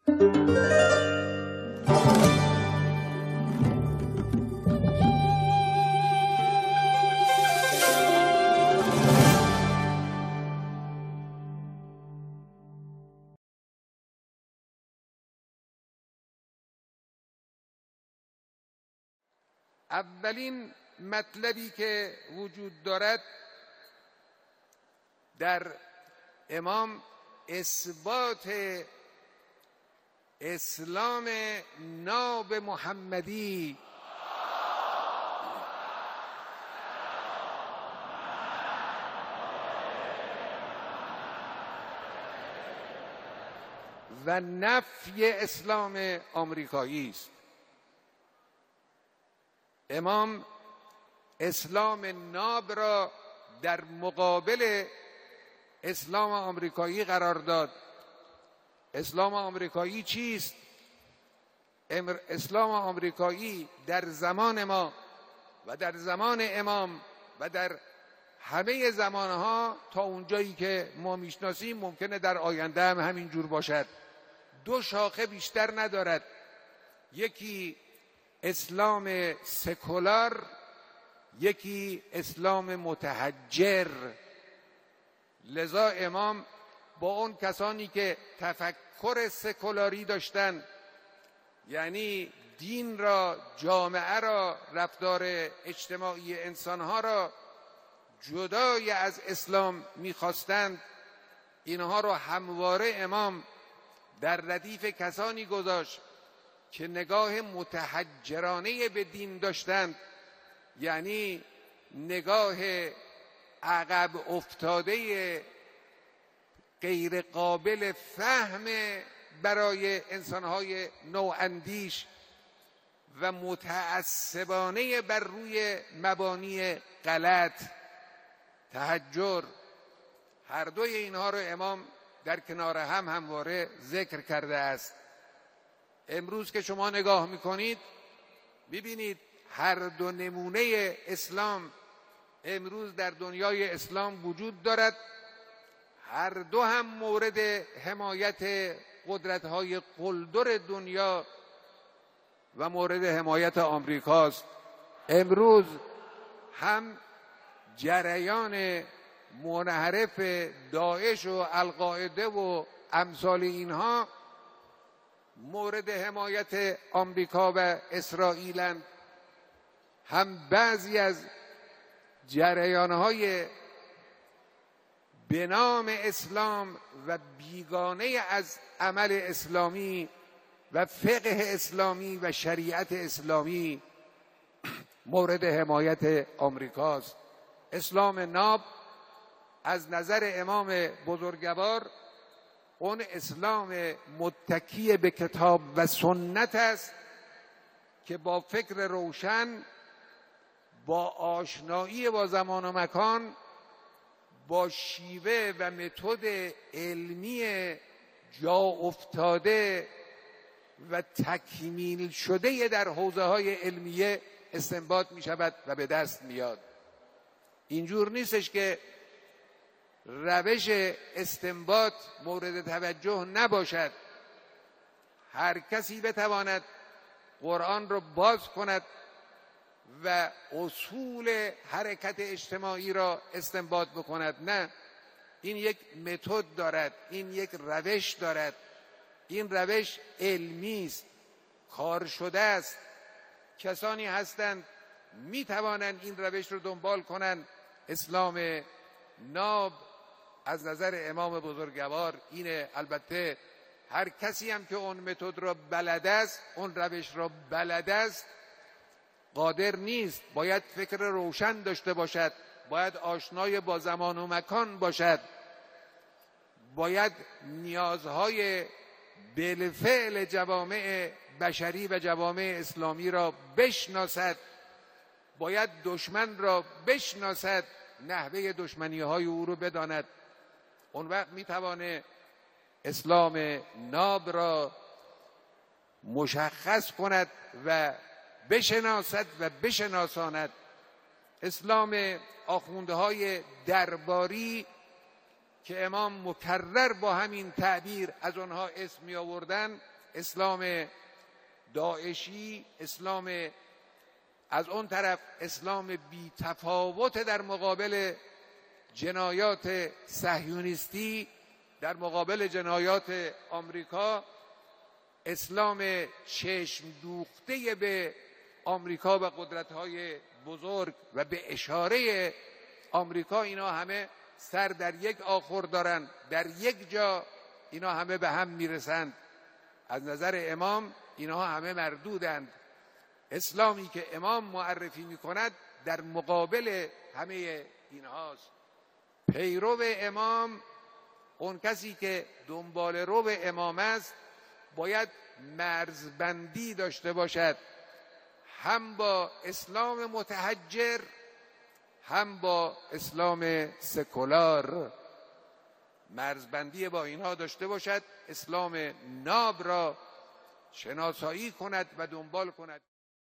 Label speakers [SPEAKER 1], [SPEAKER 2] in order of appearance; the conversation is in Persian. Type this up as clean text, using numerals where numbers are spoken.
[SPEAKER 1] اولین مطلبی که وجود دارد در امام اثبات اسلام ناب محمدی و نفی اسلام آمریکایی است. امام اسلام ناب را در مقابل اسلام آمریکایی قرار داد. اسلام آمریکایی چیست؟ اسلام آمریکایی در زمان ما و در زمان امام و در همه زمانها تا اونجایی که ما میشناسیم، ممکنه در آینده هم همین جور باشد، دو شاخه بیشتر ندارد. یکی اسلام سکولار، یکی اسلام متحجر. لذا امام با اون کسانی که تفکر سکولاری داشتن، یعنی دین را، جامعه را، رفتار اجتماعی انسانها را جدای از اسلام میخواستند، اینها را همواره امام در ردیف کسانی گذاشت که نگاه متحجرانه به دین داشتند، یعنی نگاه عقب افتاده غیر قابل فهم برای انسانهای نواندیش و متعصبانه بر روی مبانی غلط، تحجر. هر دوی اینها رو امام در کنار هم همواره ذکر کرده است. امروز که شما نگاه میکنید میبینید هر دو نمونه اسلام امروز در دنیای اسلام وجود دارد. هر دو هم مورد حمایت قدرت‌های قلدر دنیا و مورد حمایت آمریکاست. امروز هم جریان منحرف داعش و القاعده و امثال اینها مورد حمایت آمریکا و اسرائیلند، هم بعضی از جریان‌های به نام اسلام و بیگانه از عمل اسلامی و فقه اسلامی و شریعت اسلامی مورد حمایت آمریکاست. اسلام ناب از نظر امام بزرگوار اون اسلام متکی به کتاب و سنت است که با فکر روشن، با آشنایی با زمان و مکان، با شیوه و متد علمی جا افتاده و تکمیل شده در حوزه‌های علمیه استنباط می شود و به دست میاد. اینجور نیستش که روش استنباط مورد توجه نباشد. هر کسی بتواند قرآن را باز کند و اصول حرکت اجتماعی را استنباط بکند. نه، این یک متد دارد، این یک روش دارد. این روش علمی است، کار شده است. کسانی هستند می توانند این روش رو دنبال کنند. اسلام ناب از نظر امام بزرگوار اینه. البته هر کسی هم که اون متد را بلد است، اون روش را بلد است، قادر نیست. باید فکر روشن داشته باشد، باید آشنای با زمان و مکان باشد، باید نیازهای بالفعل جوامع بشری و جوامع اسلامی را بشناسد، باید دشمن را بشناسد، نحوه دشمنی‌های او را بداند. اون وقت میتوانه اسلام ناب را مشخص کند و بشناسد و بشناساند. اسلام آخوندهای درباری که امام مکرر با همین تعبیر از آنها اسم می آوردن، اسلام داعشی، اسلام از اون طرف اسلام بی تفاوت در مقابل جنایات صهیونیستی، در مقابل جنایات آمریکا، اسلام چشم دوخته به آمریکا و قدرت‌های بزرگ و به اشاره آمریکا، اینا همه سر در یک آخر دارن، در یک جا اینا همه به هم میرسند. از نظر امام اینها همه مردودند. اسلامی که امام معرفی میکند در مقابل همه اینهاست. پیرو امام، اون کسی که دنبال رو امام است، باید مرزبندی داشته باشد، هم با اسلام متحجر هم با اسلام سکولار. مرزبندی با اینها داشته باشد، اسلام ناب را شناسایی کند و دنبال کند.